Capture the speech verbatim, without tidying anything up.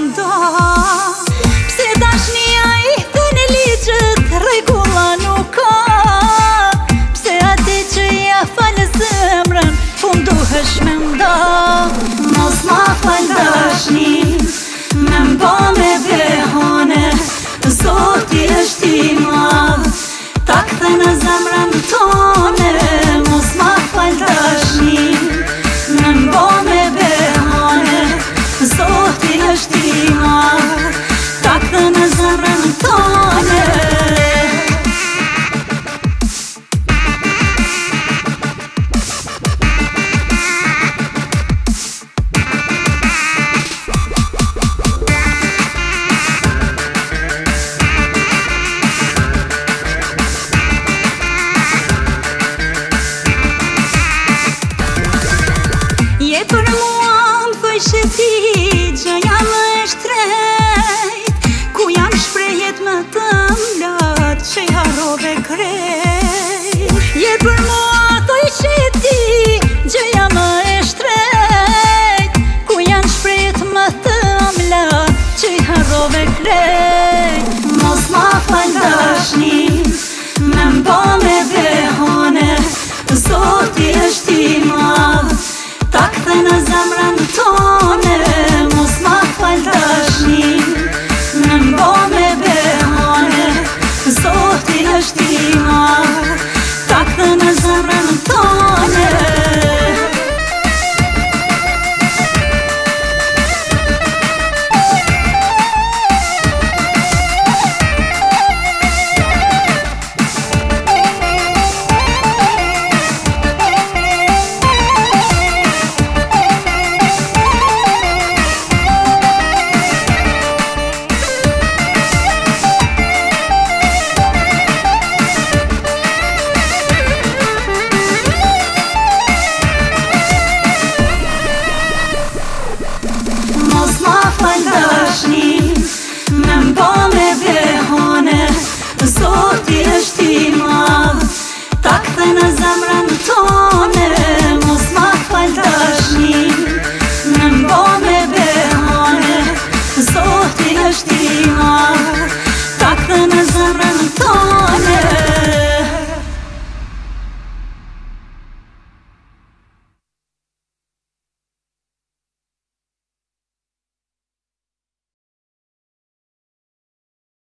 nda. Pse dashnia i the në ligjët rregulla nuk ka? Pse ati që ja falë zemrën po nduhesh me nda? Mos ma fal dashnin, me mba me behane, Zoti është i madh, ta kthe në zemrën tone. Mos ma fal dashnin, me mba me behane, Zoti është i madh, ta kthe në zemrën tone. Je për mua më thoj që ti gjëja më e shtrejt, ku janë shprehjet më të mlat që i harrove krejt. Je për mua thoj që ti gjëja më e shtrejt, ku janë shprehjet më të mlat që i harrove krejt. Mos ma fal dashnin, me mba me behane, Zoti është i madh, ta kthe në zemrën tone. Mos ma fal dashnin, me mba me behane, Zoti është i madh, ta kthe në zemrën tone. Mos ma fal dashnin, me mba me behane, Zoti është i madh, ta kthe në zemrën tone. Mos ma fal dashnin, me mba me behane, Zoti është i madh, ta kthe në zemrën tone.